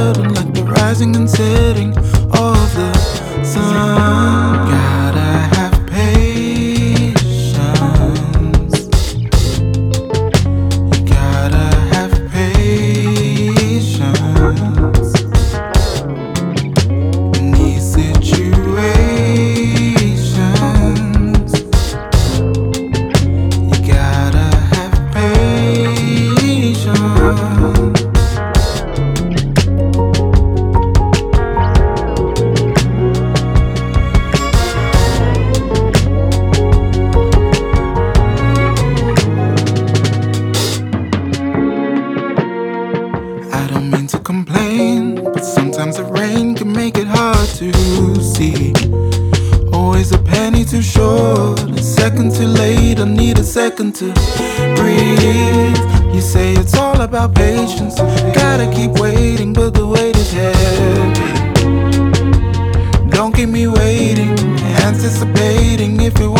sudden, like the rising and setting of the sun. Gotta have patience. You gotta have patience in these situations. You gotta have patience. I don't mean to complain, but sometimes the rain can make it hard to see. Always a penny too short, a second too late. I need a second to breathe. You say it's all about patience, gotta keep waiting, but the wait is heavy. Don't keep me waiting, anticipating if it